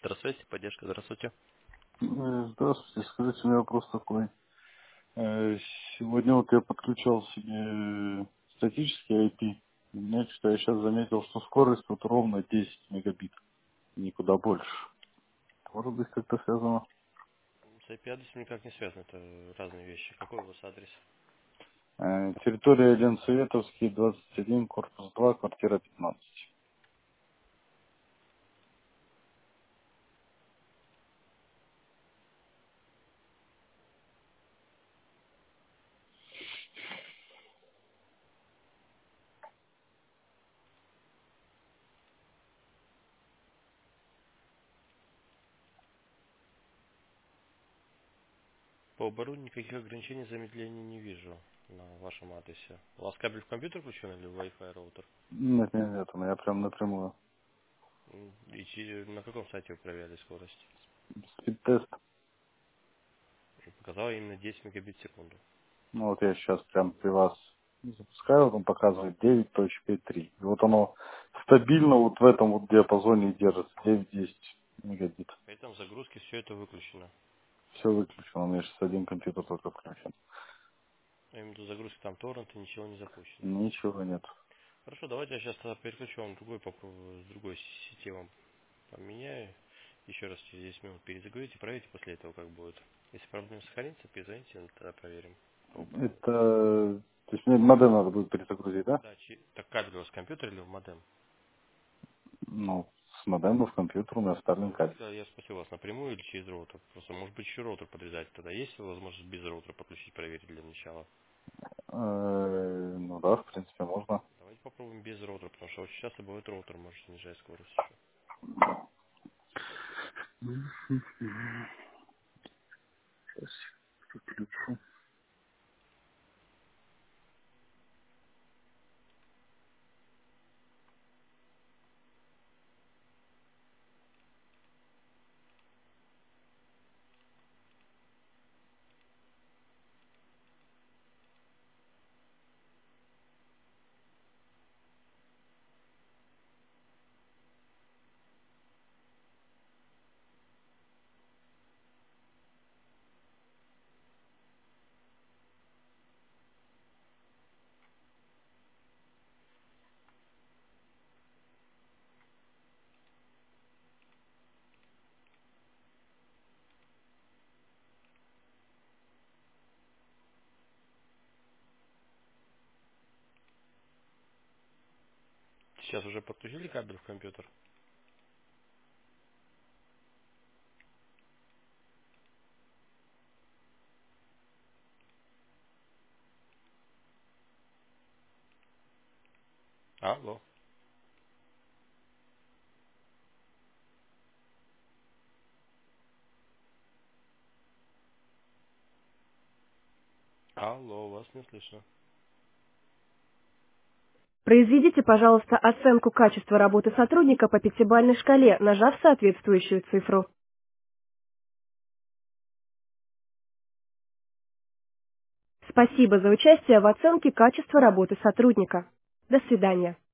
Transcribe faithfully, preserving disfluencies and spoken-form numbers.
Центр связи, поддержка, здравствуйте. Э, Здравствуйте, скажите, у меня вопрос такой. Э, Сегодня вот я подключал себе статический ай пи. У меня что-то я сейчас заметил, что скорость вот ровно десять мегабит, никуда больше. Может быть, как-то связано? С ай пи-адресом никак не связано, это разные вещи. Какой у вас адрес? Э, Территория Ленсоветовский, двадцать один, корпус два, квартира пятнадцать. По оборудованию никаких ограничений замедления не вижу на вашем адресе. У вас кабель в компьютер включен или в Wi-Fi роутер? Нет, нет, нет, у меня прям напрямую. М, И чи- на каком сайте вы проверяли скорость? Спид-тест. И показало именно десять мегабит в секунду. Ну вот я сейчас прям при вас запускаю, вот он показывает девять точка пять три. И вот оно стабильно вот в этом вот диапазоне держится, девять-десять мегабит. При этом в загрузке все это выключено. Все выключено, у меня сейчас один компьютер только включен. Я имею в виду загрузки там торренты, ничего не запущено. Ничего нет. Хорошо, давайте я сейчас тогда переключу вам другой, попробую с другой сети вам поменяю. Еще раз через десять минут перезагрузите, проверьте после этого, как будет. Если проблема сохранится, перезвоните, ну, тогда проверим по-быстрому. Это, то есть мне модем надо будет перезагрузить, да? Да, чи- так кабель у вас компьютер или в модем? Ну, с модема в компьютер у меня вставлен Ну, кабель. тогда я спросил вас напрямую или через роутер. Просто, может быть, еще роутер подрезать. Тогда есть возможность без роутера подключить, проверить для начала? Э, Ну да, в принципе, можно. Давайте попробуем без роутера, потому что очень часто бывает роутер может снижать скорость еще. Сейчас включу. Сейчас уже подключили кабель в компьютер? Алло. Алло, вас не слышно. Произведите, пожалуйста, оценку качества работы сотрудника по пятибалльной шкале, нажав соответствующую цифру. Спасибо за участие в оценке качества работы сотрудника. До свидания.